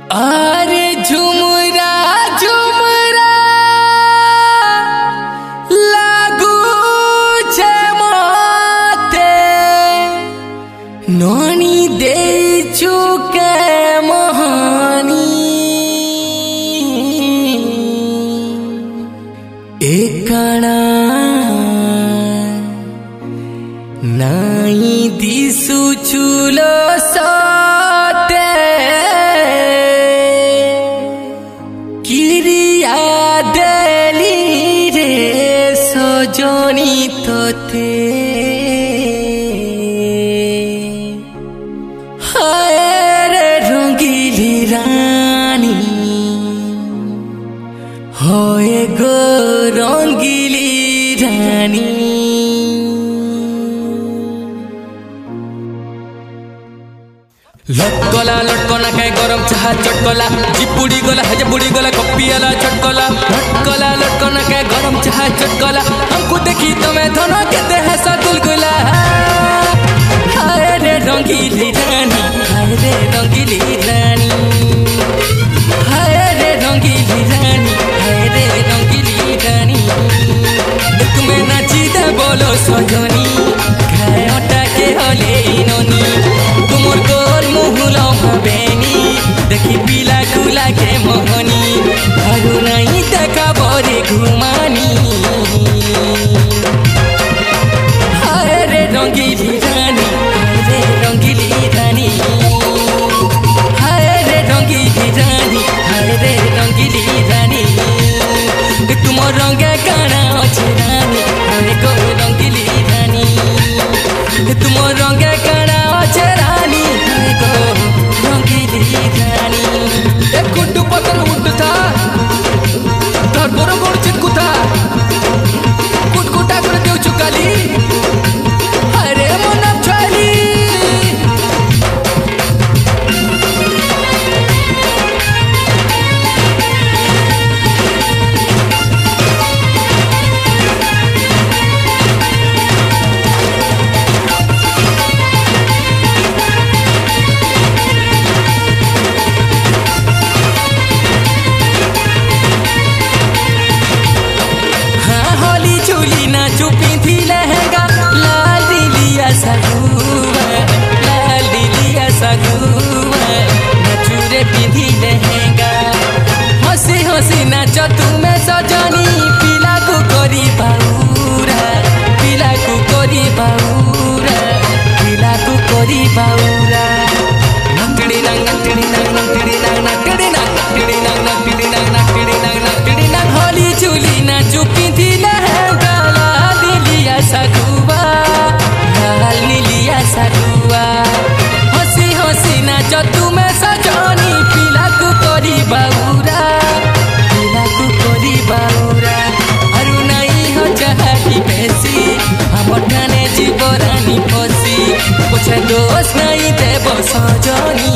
अरे झुमरा झुमरा लागू छे माथे नोनी दे चुके मोहनी एकणा नाई दिसु चुलो सोते किरिया देली रे सजनी तोते हाय रे रंगीली रानी होए गो रंगीली रानी लटकला लटकना के गरम चाह चटकला चिपुड़ी गला हजे बुड़ी गला कपियाला चटकला लटकला लटकना के गरम चाह चटकला हमको देखी तुम्हें धन केते हंसा गुलगुला हाय रे रंगीली रानी हाय रे रंगीली रानी हाय रे रंगीली रानी हाय रे रंगीली रानी तुम्हें नाची दे बोलो सजनी खाए ओटा के होले ननी तुमर गोल मुहुलो भावेनी देखी पीला गुला के मोहनी हरु नहीं देखा बोरे घुमानी हाय रे रंगीली रानी हाय रे रंगीली रानी हाय रे रंगीली रानी हाय रे रंगीली रानी तुम रंगे काना अच्छे रानी हाय गो रंगीली रानी तुम रंगे काना अच्छे रानी हाय गो रंगीली रानी एक गुड्डू पतर उठता धर बड़ बड़ चिटकुता कुटकुटा कर देउ चुकाली अरे मन छाली चुपी थी लहंगा लाल दिलिया सगुआ नचुरे पिंधी लहंगा हंसी हंसी नाच तुम्हें सजनी पिला को करी बाउरा पिला को करी बाउरा पिला को करी बाउरा नकड़ी नंग नकड़ी नंग नकड़ी नंग नकड़ी नंग नकड़ी नंग नकड़ी नंग नकड़ी नंग नकड़ी नंग होली चुली ना चुपी थी लहंगा सगुआ लाल नीलिया सगुआ हंसी हंसी नाच तुम्हें सजनी पिला को करी बाउरा पिला को करी बाउरा अरु नहीं हो चाहती बेसी हम ठाने जीवरानी फसी पूछे दोष नहीं देव सजनी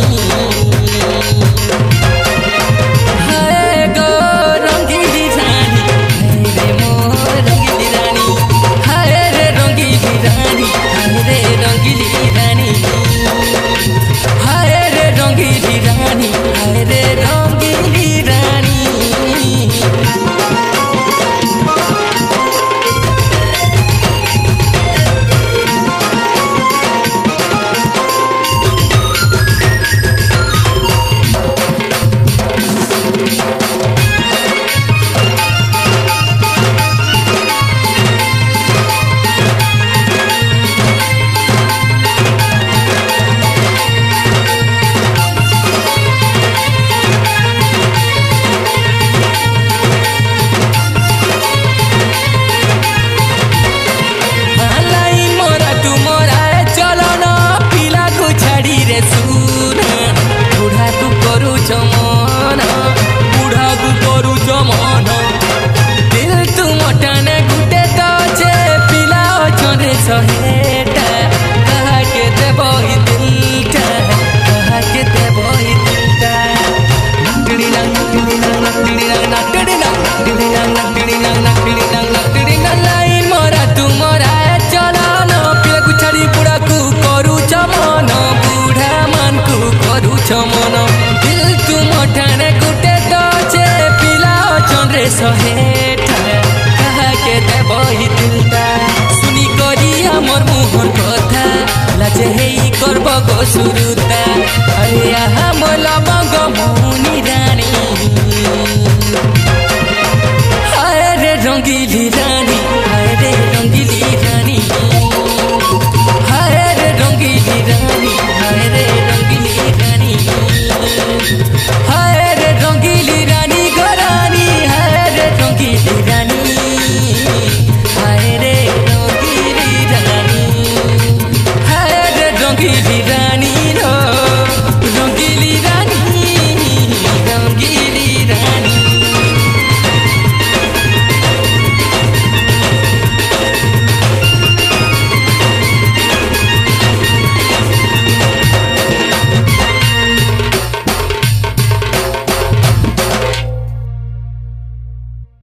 सहेठ कहा के देबही दिलटा सुनी करी हमर मुहर कथा लाजे हे करब गो सुरुता अरे